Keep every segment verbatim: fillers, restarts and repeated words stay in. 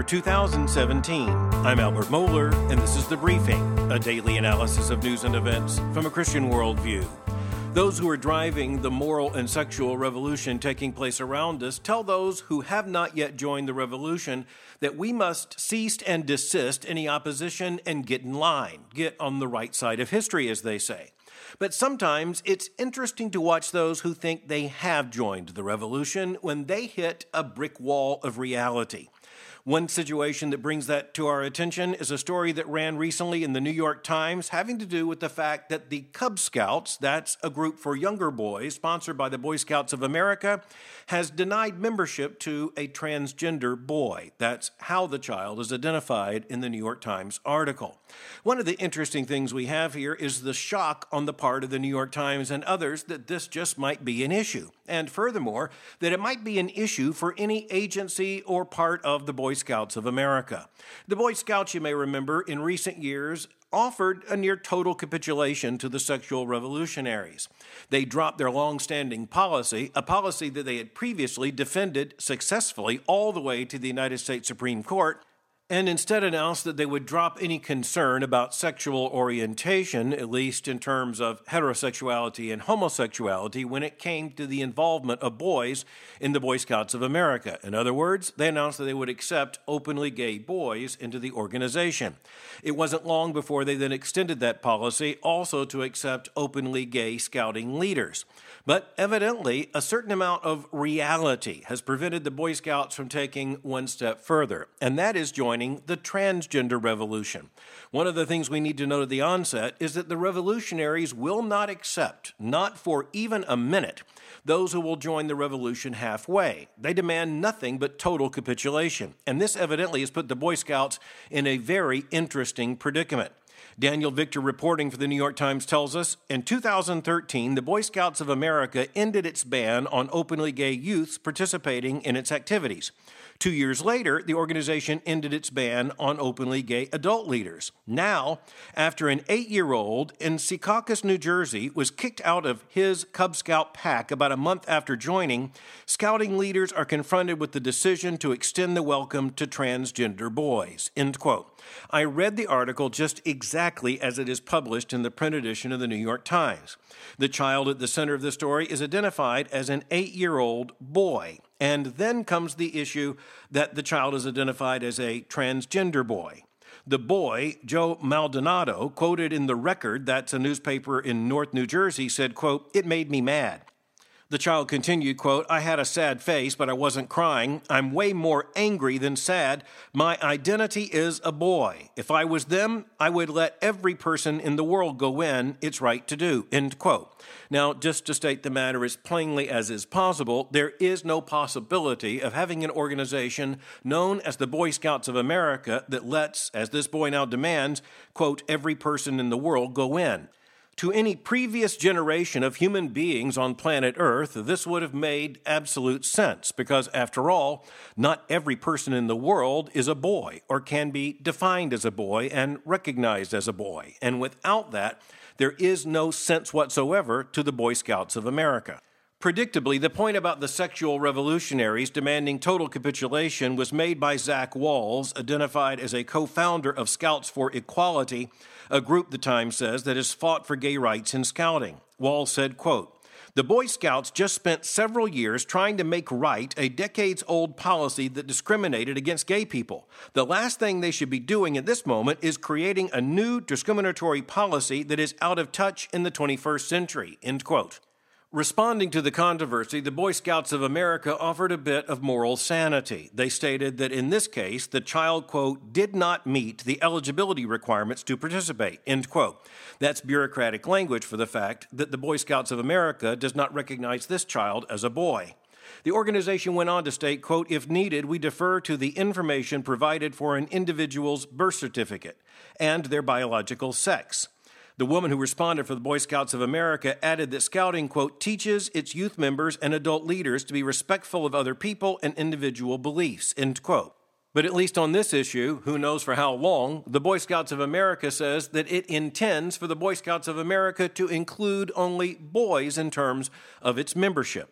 two thousand seventeen. I'm Albert Moeller, and this is The Briefing, a daily analysis of news and events from a Christian worldview. Those who are driving the moral and sexual revolution taking place around us tell those who have not yet joined the revolution that we must cease and desist any opposition and get in line, get on the right side of history, as they say. But sometimes it's interesting to watch those who think they have joined the revolution when they hit a brick wall of reality. One situation that brings that to our attention is a story that ran recently in the New York Times having to do with the fact that the Cub Scouts, that's a group for younger boys sponsored by the Boy Scouts of America, has denied membership to a transgender boy. That's how the child is identified in the New York Times article. One of the interesting things we have here is the shock on the part of the New York Times and others that this just might be an issue. And furthermore, that it might be an issue for any agency or part of the Boy Scouts of America. The Boy Scouts, you may remember, in recent years offered a near total capitulation to the sexual revolutionaries. They dropped their long-standing policy, a policy that they had previously defended successfully all the way to the United States Supreme Court, and instead announced that they would drop any concern about sexual orientation, at least in terms of heterosexuality and homosexuality, when it came to the involvement of boys in the Boy Scouts of America. In other words, they announced that they would accept openly gay boys into the organization. It wasn't long before they then extended that policy also to accept openly gay scouting leaders. But evidently, a certain amount of reality has prevented the Boy Scouts from taking one step further, and that is joining the transgender revolution. One of the things we need to note at the onset is that the revolutionaries will not accept, not for even a minute, those who will join the revolution halfway. They demand nothing but total capitulation, and this evidently has put the Boy Scouts in a very interesting predicament. Daniel Victor, reporting for the New York Times, tells us, in two thousand thirteen, the Boy Scouts of America ended its ban on openly gay youths participating in its activities. Two years later, the organization ended its ban on openly gay adult leaders. Now, after an eight-year-old in Secaucus, New Jersey, was kicked out of his Cub Scout pack about a month after joining, scouting leaders are confronted with the decision to extend the welcome to transgender boys. End quote. I read the article just exactly as it is published in the print edition of the New York Times. The child at the center of the story is identified as an eight-year-old boy. And then comes the issue that the child is identified as a transgender boy. The boy, Joe Maldonado, quoted in The Record, that's a newspaper in North New Jersey, said, quote, "It made me mad." The child continued, quote, "I had a sad face, but I wasn't crying. I'm way more angry than sad. My identity is a boy. If I was them, I would let every person in the world go in. It's right to do," end quote. Now, just to state the matter as plainly as is possible, there is no possibility of having an organization known as the Boy Scouts of America that lets, as this boy now demands, quote, "every person in the world go in." To any previous generation of human beings on planet Earth, this would have made absolute sense because, after all, not every person in the world is a boy or can be defined as a boy and recognized as a boy. And without that, there is no sense whatsoever to the Boy Scouts of America. Predictably, the point about the sexual revolutionaries demanding total capitulation was made by Zach Walls, identified as a co-founder of Scouts for Equality, a group, the Times says, that has fought for gay rights in scouting. Walls said, quote, "The Boy Scouts just spent several years trying to make right a decades-old policy that discriminated against gay people. The last thing they should be doing at this moment is creating a new discriminatory policy that is out of touch in the twenty-first century," end quote. Responding to the controversy, the Boy Scouts of America offered a bit of moral sanity. They stated that in this case, the child, quote, "did not meet the eligibility requirements to participate," end quote. That's bureaucratic language for the fact that the Boy Scouts of America does not recognize this child as a boy. The organization went on to state, quote, "If needed, we defer to the information provided for an individual's birth certificate and their biological sex." The woman who responded for the Boy Scouts of America added that scouting, quote, "teaches its youth members and adult leaders to be respectful of other people and individual beliefs," end quote. But at least on this issue, who knows for how long, the Boy Scouts of America says that it intends for the Boy Scouts of America to include only boys in terms of its membership.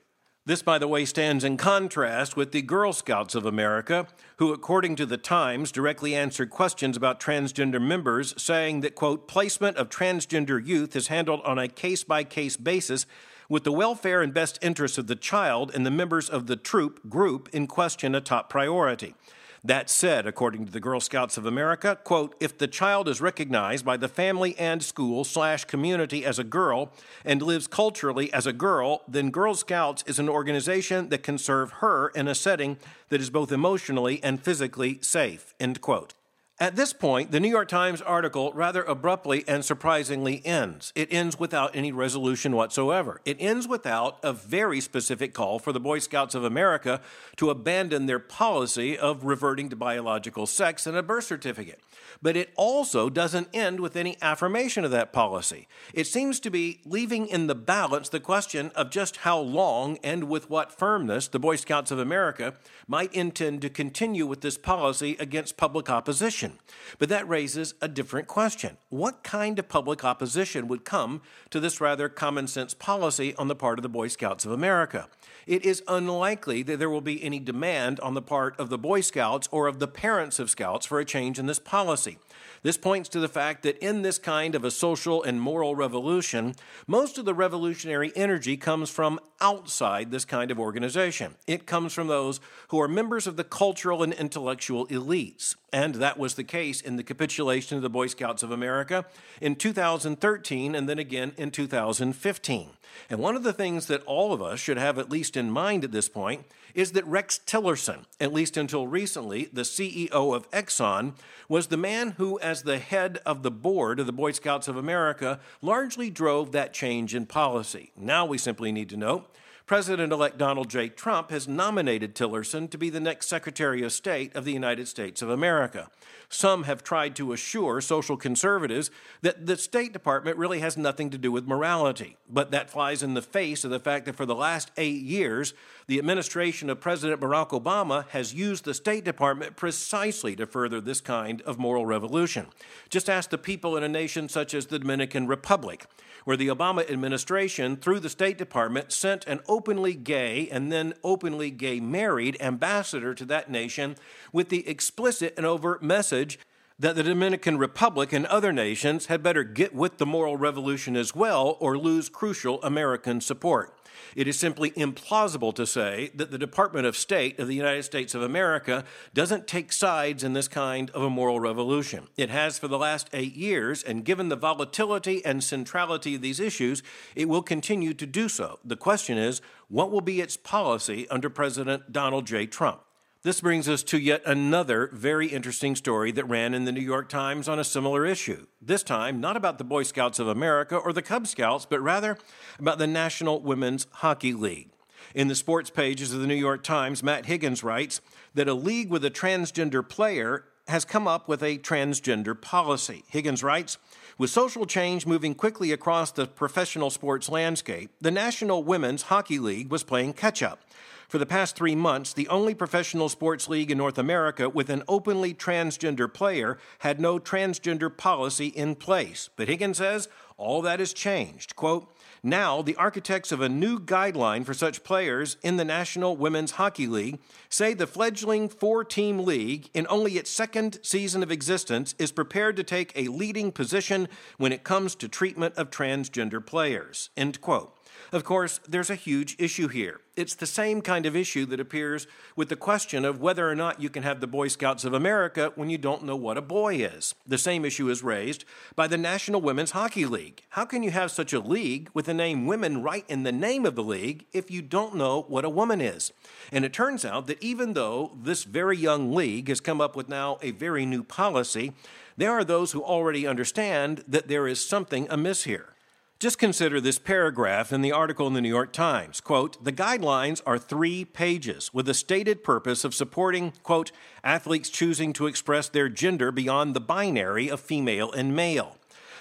This, by the way, stands in contrast with the Girl Scouts of America, who, according to the Times, directly answered questions about transgender members, saying that, quote, placement of transgender youth is handled on a case-by-case basis with the welfare and best interests of the child and the members of the troop group in question a top priority. That said, according to the Girl Scouts of America, quote, if the child is recognized by the family and school slash community as a girl and lives culturally as a girl, then Girl Scouts is an organization that can serve her in a setting that is both emotionally and physically safe, end quote. At this point, the New York Times article rather abruptly and surprisingly ends. It ends without any resolution whatsoever. It ends without a very specific call for the Boy Scouts of America to abandon their policy of reverting to biological sex in a birth certificate. But it also doesn't end with any affirmation of that policy. It seems to be leaving in the balance the question of just how long and with what firmness the Boy Scouts of America might intend to continue with this policy against public opposition. But that raises a different question. What kind of public opposition would come to this rather common sense policy on the part of the Boy Scouts of America? It is unlikely that there will be any demand on the part of the Boy Scouts or of the parents of Scouts for a change in this policy. This points to the fact that in this kind of a social and moral revolution, most of the revolutionary energy comes from outside this kind of organization. It comes from those who are members of the cultural and intellectual elites. And that was the case in the capitulation of the Boy Scouts of America in two thousand thirteen and then again in two thousand fifteen. And one of the things that all of us should have at least in mind at this point is that Rex Tillerson, at least until recently, the C E O of Exxon, was the man who, as the head of the board of the Boy Scouts of America, largely drove that change in policy. Now we simply need to know President-elect Donald J. Trump has nominated Tillerson to be the next Secretary of State of the United States of America. Some have tried to assure social conservatives that the State Department really has nothing to do with morality, but that flies in the face of the fact that for the last eight years, the administration of President Barack Obama has used the State Department precisely to further this kind of moral revolution. Just ask the people in a nation such as the Dominican Republic, where the Obama administration, through the State Department, sent an openly gay and then openly gay married ambassador to that nation with the explicit and overt message that the Dominican Republic and other nations had better get with the moral revolution as well or lose crucial American support. It is simply implausible to say that the Department of State of the United States of America doesn't take sides in this kind of a moral revolution. It has for the last eight years, and given the volatility and centrality of these issues, it will continue to do so. The question is, what will be its policy under President Donald J. Trump? This brings us to yet another very interesting story that ran in the New York Times on a similar issue. This time, not about the Boy Scouts of America or the Cub Scouts, but rather about the National Women's Hockey League. In the sports pages of the New York Times, Matt Higgins writes that a league with a transgender player has come up with a transgender policy. Higgins writes, with social change moving quickly across the professional sports landscape, the National Women's Hockey League was playing catch-up. For the past three months, the only professional sports league in North America with an openly transgender player had no transgender policy in place. But Higgins says all that has changed. Quote, now, the architects of a new guideline for such players in the National Women's Hockey League say the fledgling four-team league, in only its second season of existence, is prepared to take a leading position when it comes to treatment of transgender players. End quote. Of course, there's a huge issue here. It's the same kind of issue that appears with the question of whether or not you can have the Boy Scouts of America when you don't know what a boy is. The same issue is raised by the National Women's Hockey League. How can you have such a league with the name women right in the name of the league if you don't know what a woman is? And it turns out that even though this very young league has come up with now a very new policy, there are those who already understand that there is something amiss here. Just consider this paragraph in the article in the New York Times. Quote, the guidelines are three pages with a stated purpose of supporting, quote, athletes choosing to express their gender beyond the binary of female and male.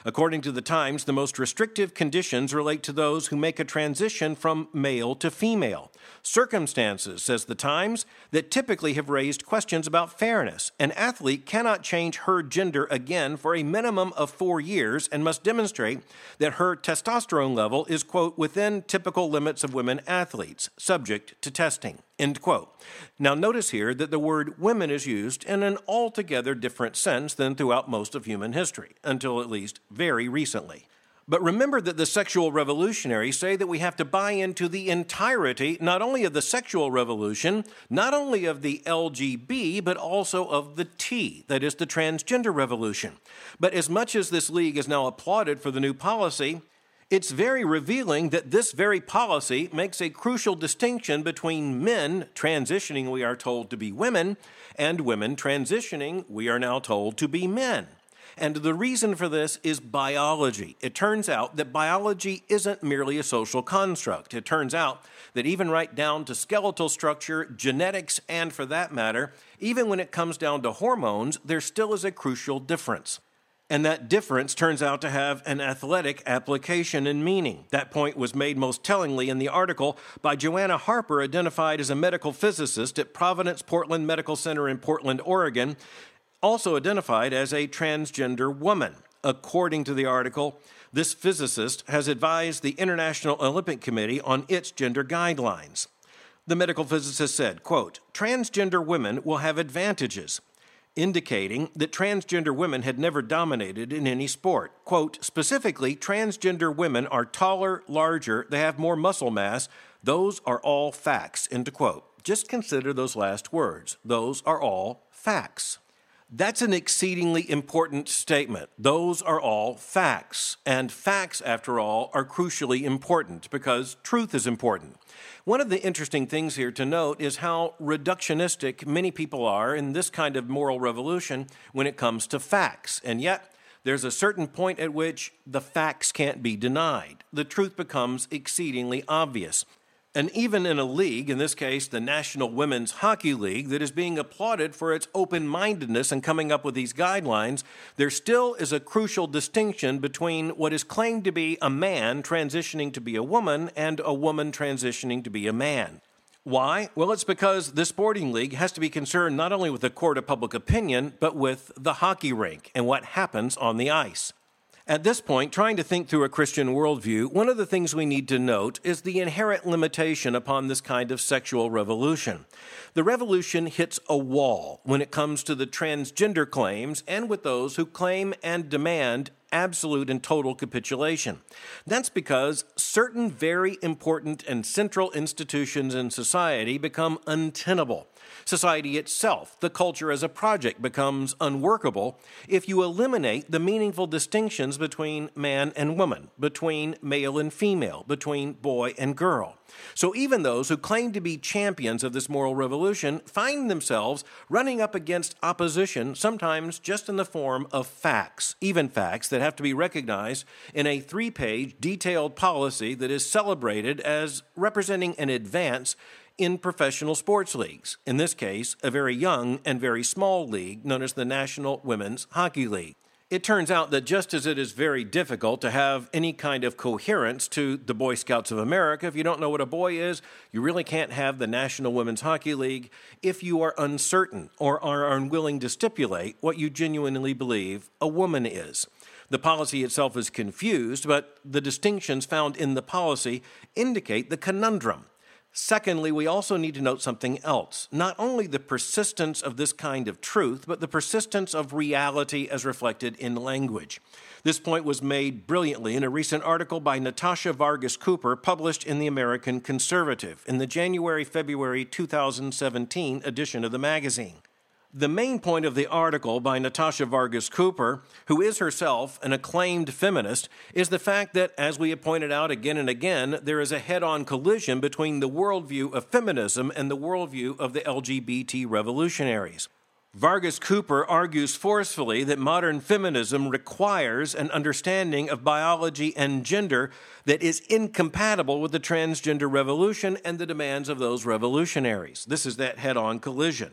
According to the Times, the most restrictive conditions relate to those who make a transition from male to female. Circumstances, says the Times, that typically have raised questions about fairness. An athlete cannot change her gender again for a minimum of four years and must demonstrate that her testosterone level is, quote, within typical limits of women athletes, subject to testing, end quote. Now notice here that the word women is used in an altogether different sense than throughout most of human history, until at least very recently. But remember that the sexual revolutionaries say that we have to buy into the entirety, not only of the sexual revolution, not only of the L G B, but also of the T, that is the transgender revolution. But as much as this league is now applauded for the new policy, it's very revealing that this very policy makes a crucial distinction between men transitioning, we are told, to be women, and women transitioning, we are now told, to be men. And the reason for this is biology. It turns out that biology isn't merely a social construct. It turns out that even right down to skeletal structure, genetics, and for that matter, even when it comes down to hormones, there still is a crucial difference. And that difference turns out to have an athletic application and meaning. That point was made most tellingly in the article by Joanna Harper, identified as a medical physicist at Providence Portland Medical Center in Portland, Oregon, also identified as a transgender woman. According to the article, this physicist has advised the International Olympic Committee on its gender guidelines. The medical physicist said, quote, transgender women will have advantages, indicating that transgender women had never dominated in any sport. Quote, specifically, transgender women are taller, larger, they have more muscle mass. Those are all facts, end quote. Just consider those last words. Those are all facts. That's an exceedingly important statement. Those are all facts. And facts, after all, are crucially important because truth is important. One of the interesting things here to note is how reductionistic many people are in this kind of moral revolution when it comes to facts. And yet, there's a certain point at which the facts can't be denied. The truth becomes exceedingly obvious. And even in a league, in this case the National Women's Hockey League, that is being applauded for its open-mindedness in coming up with these guidelines, there still is a crucial distinction between what is claimed to be a man transitioning to be a woman and a woman transitioning to be a man. Why? Well, it's because the sporting league has to be concerned not only with the court of public opinion, but with the hockey rink and what happens on the ice. At this point, trying to think through a Christian worldview, one of the things we need to note is the inherent limitation upon this kind of sexual revolution. The revolution hits a wall when it comes to the transgender claims and with those who claim and demand absolute and total capitulation. That's because certain very important and central institutions in society become untenable. Society itself, the culture as a project, becomes unworkable if you eliminate the meaningful distinctions between man and woman, between male and female, between boy and girl. So even those who claim to be champions of this moral revolution find themselves running up against opposition, sometimes just in the form of facts, even facts that have to be recognized in a three-page detailed policy that is celebrated as representing an advance in professional sports leagues, in this case, a very young and very small league known as the National Women's Hockey League. It turns out that just as it is very difficult to have any kind of coherence to the Boy Scouts of America, if you don't know what a boy is, you really can't have the National Women's Hockey League if you are uncertain or are unwilling to stipulate what you genuinely believe a woman is. The policy itself is confused, but the distinctions found in the policy indicate the conundrum. Secondly, we also need to note something else. Not only the persistence of this kind of truth, but the persistence of reality as reflected in language. This point was made brilliantly in a recent article by Natasha Vargas Cooper published in the American Conservative in the January-February two thousand seventeen edition of the magazine. The main point of the article by Natasha Vargas Cooper, who is herself an acclaimed feminist, is the fact that, as we have pointed out again and again, there is a head-on collision between the worldview of feminism and the worldview of the L G B T revolutionaries. Vargas Cooper argues forcefully that modern feminism requires an understanding of biology and gender that is incompatible with the transgender revolution and the demands of those revolutionaries. This is that head-on collision.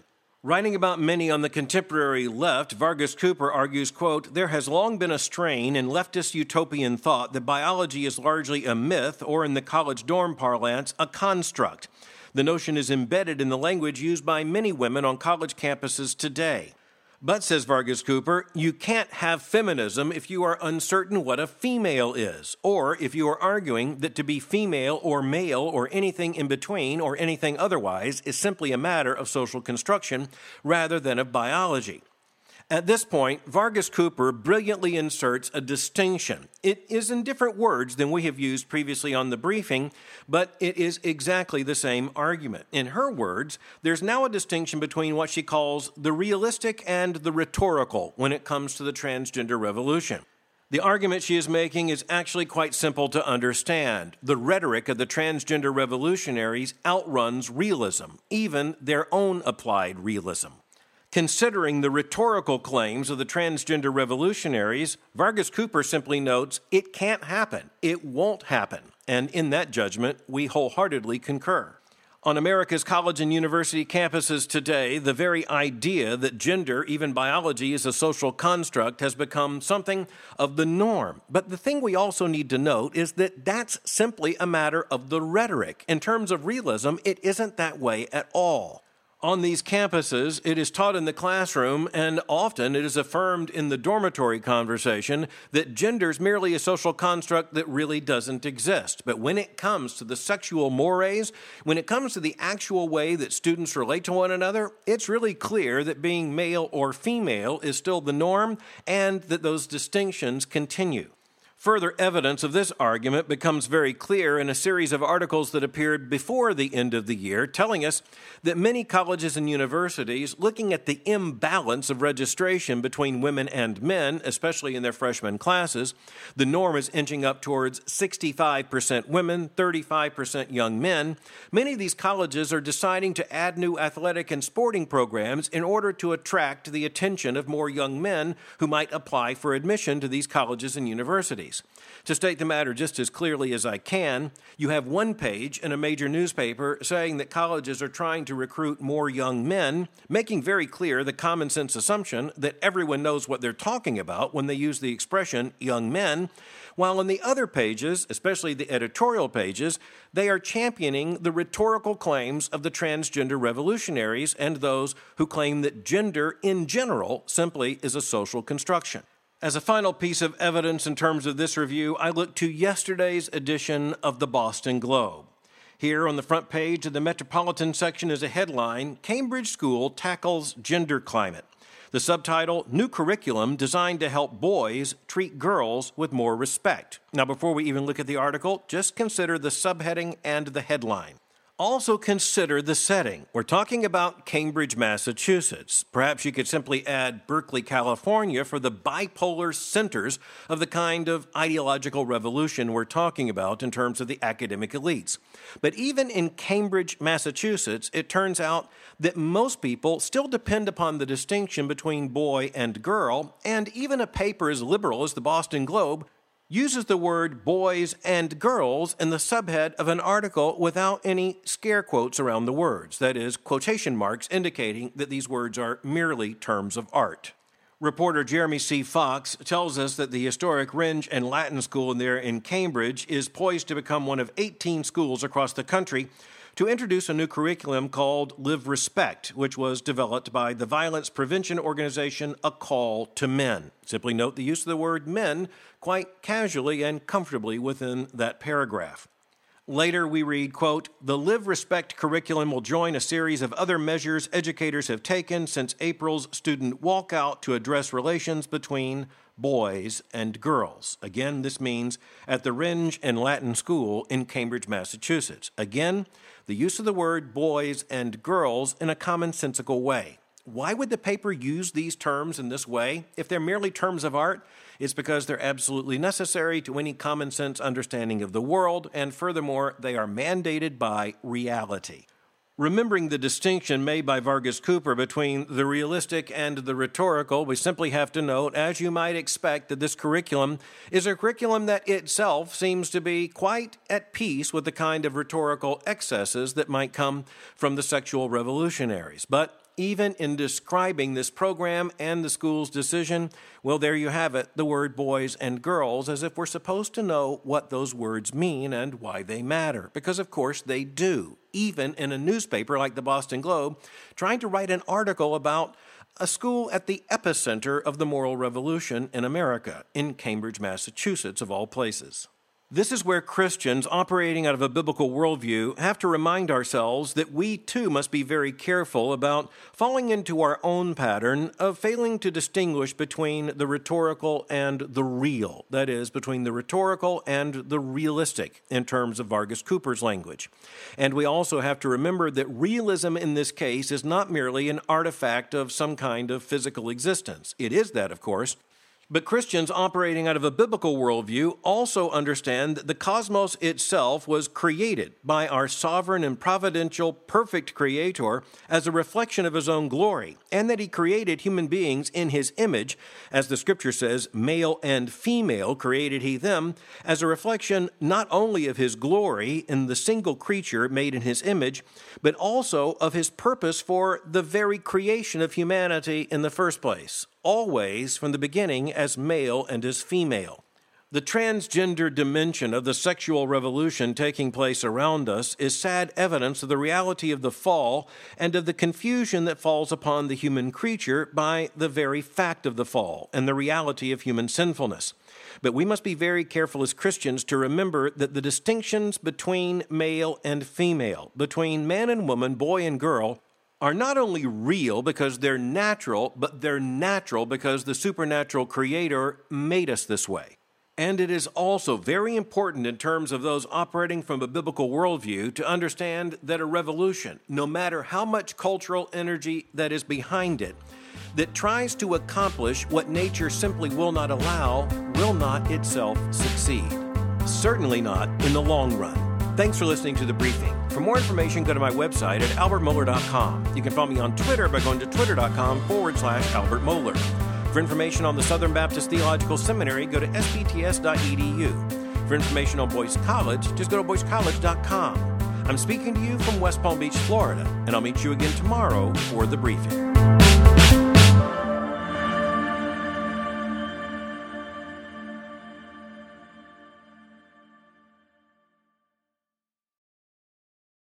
Writing about many on the contemporary left, Vargas Cooper argues, quote, "There has long been a strain in leftist utopian thought that biology is largely a myth, or in the college dorm parlance, a construct. The notion is embedded in the language used by many women on college campuses today. But, says Vargas Cooper, you can't have feminism if you are uncertain what a female is, or if you are arguing that to be female or male or anything in between or anything otherwise is simply a matter of social construction rather than of biology." At this point, Vargas Cooper brilliantly inserts a distinction. It is in different words than we have used previously on the briefing, but it is exactly the same argument. In her words, there's now a distinction between what she calls the realistic and the rhetorical when it comes to the transgender revolution. The argument she is making is actually quite simple to understand. The rhetoric of the transgender revolutionaries outruns realism, even their own applied realism. Considering the rhetorical claims of the transgender revolutionaries, Vargas Cooper simply notes, it can't happen, it won't happen, and in that judgment, we wholeheartedly concur. On America's college and university campuses today, the very idea that gender, even biology, is a social construct has become something of the norm. But the thing we also need to note is that that's simply a matter of the rhetoric. In terms of realism, it isn't that way at all. On these campuses, it is taught in the classroom, and often it is affirmed in the dormitory conversation that gender is merely a social construct that really doesn't exist. But when it comes to the sexual mores, when it comes to the actual way that students relate to one another, it's really clear that being male or female is still the norm and that those distinctions continue. Further evidence of this argument becomes very clear in a series of articles that appeared before the end of the year, telling us that many colleges and universities, looking at the imbalance of registration between women and men, especially in their freshman classes, the norm is inching up towards sixty-five percent women, thirty-five percent young men. Many of these colleges are deciding to add new athletic and sporting programs in order to attract the attention of more young men who might apply for admission to these colleges and universities. To state the matter just as clearly as I can, you have one page in a major newspaper saying that colleges are trying to recruit more young men, making very clear the common sense assumption that everyone knows what they're talking about when they use the expression young men, while on the other pages, especially the editorial pages, they are championing the rhetorical claims of the transgender revolutionaries and those who claim that gender in general simply is a social construction. As a final piece of evidence in terms of this review, I look to yesterday's edition of the Boston Globe. Here on the front page of the Metropolitan section is a headline, Cambridge School Tackles Gender Climate. The subtitle, New Curriculum Designed to Help Boys Treat Girls with More Respect. Now, before we even look at the article, just consider the subheading and the headline. Also consider the setting. We're talking about Cambridge, Massachusetts. Perhaps you could simply add Berkeley, California for the bipolar centers of the kind of ideological revolution we're talking about in terms of the academic elites. But even in Cambridge, Massachusetts, it turns out that most people still depend upon the distinction between boy and girl, and even a paper as liberal as the Boston Globe uses the word boys and girls in the subhead of an article without any scare quotes around the words, that is, quotation marks indicating that these words are merely terms of art. Reporter Jeremy C. Fox tells us that the historic Rindge and Latin School there in Cambridge is poised to become one of eighteen schools across the country to introduce a new curriculum called Live Respect, which was developed by the violence prevention organization A Call to Men. Simply note the use of the word men quite casually and comfortably within that paragraph. Later we read, quote, the Live Respect curriculum will join a series of other measures educators have taken since April's student walkout to address relations between boys and girls. Again, this means at the Rindge and Latin School in Cambridge, Massachusetts. Again, the use of the word boys and girls in a commonsensical way. Why would the paper use these terms in this way? If they're merely terms of art, it's because they're absolutely necessary to any common sense understanding of the world, and furthermore, they are mandated by reality. Remembering the distinction made by Vargas Cooper between the realistic and the rhetorical, we simply have to note, as you might expect, that this curriculum is a curriculum that itself seems to be quite at peace with the kind of rhetorical excesses that might come from the sexual revolutionaries. But even in describing this program and the school's decision, well, there you have it, the word boys and girls, as if we're supposed to know what those words mean and why they matter. Because, of course, they do. Even in a newspaper like the Boston Globe, trying to write an article about a school at the epicenter of the moral revolution in America, in Cambridge, Massachusetts, of all places. This is where Christians operating out of a biblical worldview have to remind ourselves that we too must be very careful about falling into our own pattern of failing to distinguish between the rhetorical and the real, that is, between the rhetorical and the realistic, in terms of Vargas Cooper's language. And we also have to remember that realism in this case is not merely an artifact of some kind of physical existence. It is that, of course. But Christians operating out of a biblical worldview also understand that the cosmos itself was created by our sovereign and providential, perfect Creator as a reflection of His own glory, and that He created human beings in His image, as the Scripture says, male and female created He them, as a reflection not only of His glory in the single creature made in His image, but also of His purpose for the very creation of humanity in the first place. Always from the beginning as male and as female. The transgender dimension of the sexual revolution taking place around us is sad evidence of the reality of the fall and of the confusion that falls upon the human creature by the very fact of the fall and the reality of human sinfulness. But we must be very careful as Christians to remember that the distinctions between male and female, between man and woman, boy and girl, are not only real because they're natural, but they're natural because the supernatural Creator made us this way. And it is also very important in terms of those operating from a biblical worldview to understand that a revolution, no matter how much cultural energy that is behind it, that tries to accomplish what nature simply will not allow, will not itself succeed. Certainly not in the long run. Thanks for listening to The Briefing. For more information, go to my website at albert mohler dot com. You can follow me on Twitter by going to twitter.com forward slash Albert Mohler. For information on the Southern Baptist Theological Seminary, go to s b t s dot e d u. For information on Boyce College, just go to boyce college dot com. I'm speaking to you from West Palm Beach, Florida, and I'll meet you again tomorrow for The Briefing.